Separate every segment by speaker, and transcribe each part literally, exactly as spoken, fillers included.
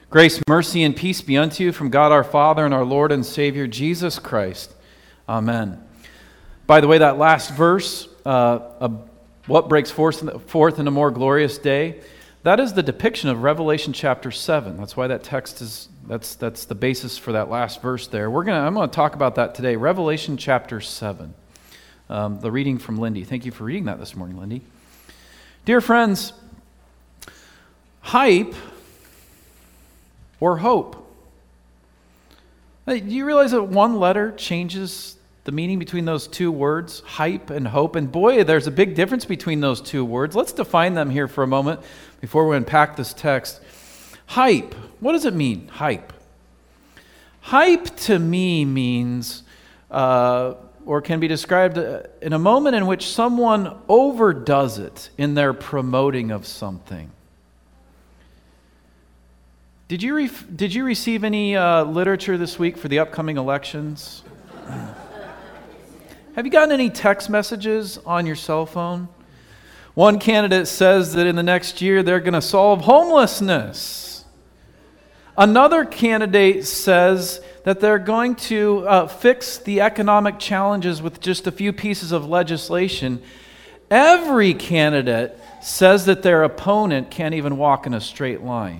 Speaker 1: Grace, mercy, and peace be unto you from God our Father and our Lord and Savior, Jesus Christ. Amen. By the way, that last verse, uh, uh, what breaks forth in, the, forth in a more glorious day, that is the depiction of Revelation chapter seven. That's why that text is, that's that's the basis for that last verse there. We're gonna, I'm going to talk about that today, Revelation chapter seven. Um, the reading from Lindy. Thank you for reading that this morning, Lindy. Dear friends, hype or hope? Hey, do you realize that one letter changes the meaning between those two words, hype and hope? And boy, there's a big difference between those two words. Let's define them here for a moment before we unpack this text. Hype. What does it mean, hype? Hype to me means, uh, or can be described in a moment in which someone overdoes it in their promoting of something. Did you re- did you receive any uh, literature this week for the upcoming elections? Have you gotten any text messages on your cell phone? One candidate says that in the next year they're going to solve homelessness. Another candidate says that they're going to uh, fix the economic challenges with just a few pieces of legislation. Every candidate says that their opponent can't even walk in a straight line.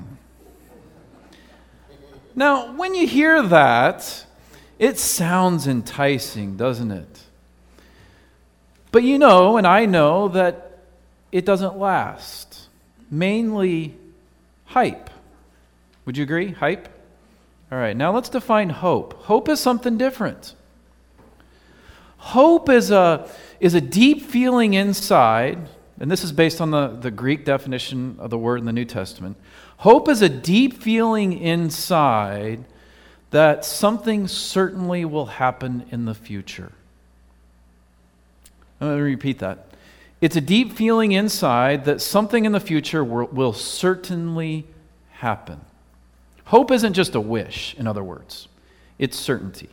Speaker 1: Now, when you hear that, it sounds enticing, doesn't it? But you know, and I know, that it doesn't last. Mainly hype. Would you agree? Hype? All right, now let's define hope. Hope is something different. Hope is a, is a deep feeling inside, and this is based on the, the Greek definition of the word in the New Testament. Hope is a deep feeling inside that something certainly will happen in the future. Let me repeat that. It's a deep feeling inside that something in the future will, will certainly happen. Hope isn't just a wish, in other words. It's certainty.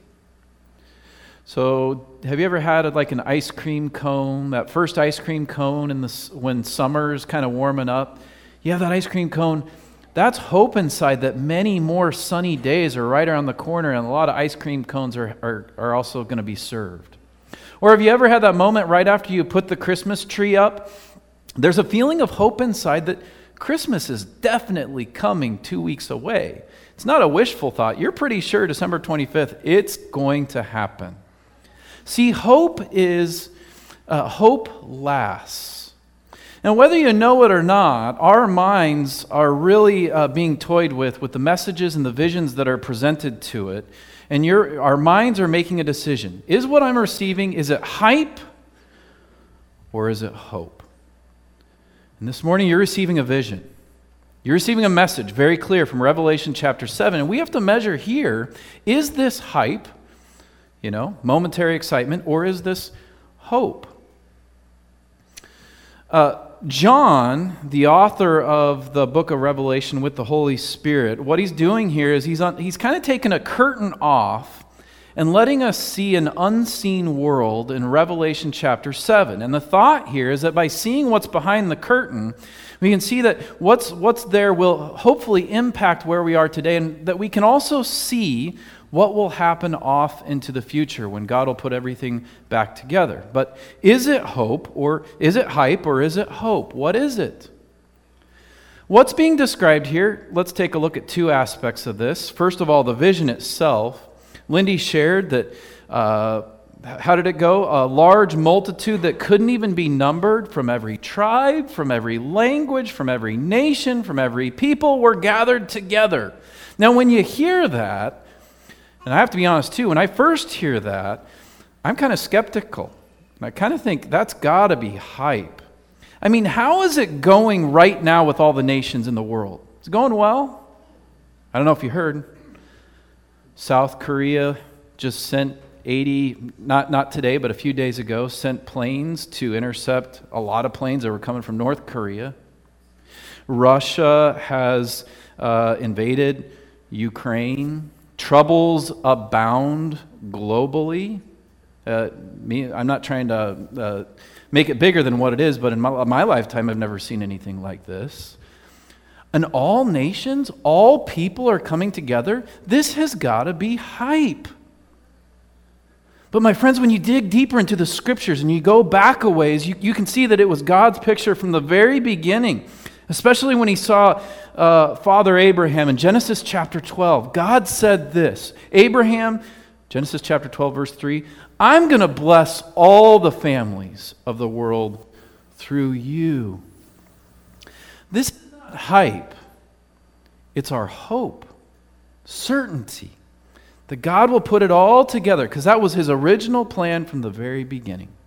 Speaker 1: So, have you ever had like an ice cream cone, that first ice cream cone in the, when summer's kind of warming up? You have that ice cream cone. That's hope inside that many more sunny days are right around the corner, and a lot of ice cream cones are, are, are also going to be served. Or have you ever had that moment right after you put the Christmas tree up? There's a feeling of hope inside that Christmas is definitely coming two weeks away. It's not a wishful thought. You're pretty sure December twenty-fifth, it's going to happen. See, hope is, uh, hope lasts. And whether you know it or not, our minds are really uh, being toyed with with the messages and the visions that are presented to it. And your, our minds are making a decision. Is what I'm receiving, is it hype or is it hope? And this morning you're receiving a vision. You're receiving a message very clear from Revelation chapter seven. And we have to measure here, is this hype, you know, momentary excitement, or is this hope? Uh, John, the author of the book of Revelation with the Holy Spirit, what he's doing here is he's on, he's kind of taken a curtain off and letting us see an unseen world in Revelation chapter seven. And the thought here is that by seeing what's behind the curtain, we can see that what's what's there will hopefully impact where we are today, and that we can also see what will happen off into the future when God will put everything back together. But is it hope, or is it hype, or is it hope? What is it? What's being described here? Let's take a look at two aspects of this. First of all, the vision itself. Lindy shared that, uh, how did it go? A large multitude that couldn't even be numbered, from every tribe, from every language, from every nation, from every people were gathered together. Now, when you hear that, and I have to be honest too, when I first hear that, I'm kind of skeptical. And I kind of think that's got to be hype. I mean, how is it going right now with all the nations in the world? Is it going well? I don't know if you heard. South Korea just sent eighty, not, not today, but a few days ago, sent planes to intercept a lot of planes that were coming from North Korea. Russia has uh, invaded Ukraine. Troubles abound globally. Uh, me, I'm not trying to uh, make it bigger than what it is, but in my, my lifetime, I've never seen anything like this. and all nations, all people are coming together. This has got to be hype. But my friends, when you dig deeper into the scriptures and you go back a ways, you, you can see that it was God's picture from the very beginning, especially when he saw uh, Father Abraham in Genesis chapter twelve. God said this, Abraham, Genesis chapter twelve, verse three, I'm going to bless all the families of the world through you. This is not hype. It's our hope, certainty that God will put it all together, because that was his original plan from the very beginning.